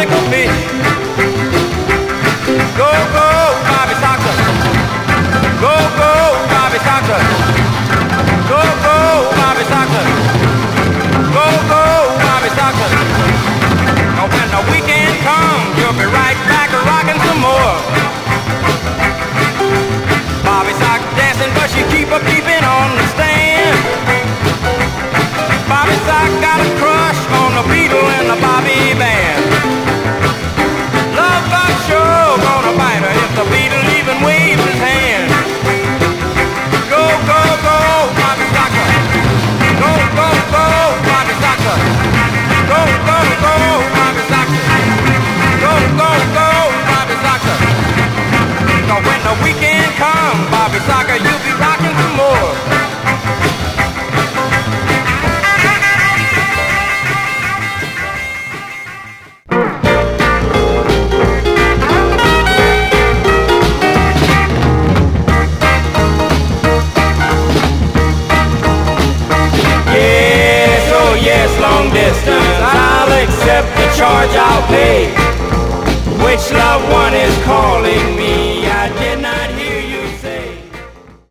like a fish. Go, go, Bobby Soxer. Go, go, Bobby Soxer. Go, go, Bobby Soxer. Go, go, Bobby Soxer. Now when the weekend comes, you'll be right back rocking some more. Bobby Soxer dancing, but she keep a peeping on the stand. Bobby Soxer got a crush on the Beatle and the Bobby Band. Love bug sure gonna bite her if the Beatle even waves his hand. Go, go, go, Bobby Soxer. Go, go, go, Bobby Soxer. Go, go, go, Bobby Soxer. Go, go, go, Bobby Soxer. Cause when the weekend comes, Bobby Soxer, you'll be rocking some more. Long distance, I'll accept the charge I'll pay. Which loved one is calling me?